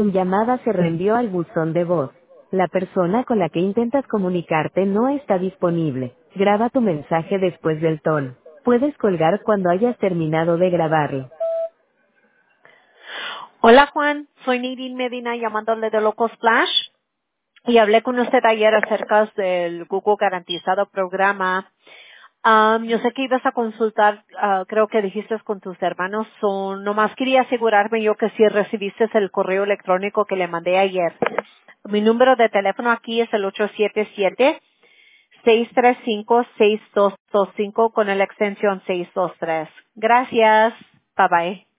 Tu llamada se reenvió al buzón de voz. La persona con la que intentas comunicarte no está disponible. Graba tu mensaje después del tono. Puedes colgar cuando hayas terminado de grabarlo. Hola Juan, soy Nadine Medina llamándole de Loco Splash y hablé con usted ayer acerca del Google Garantizado programa. Yo sé que ibas a consultar, creo que dijiste con tus hermanos, nomás quería asegurarme yo que sí recibiste el correo electrónico que le mandé ayer. Mi número de teléfono aquí es el 877-635-6225 con la extensión 623. Gracias. Bye bye.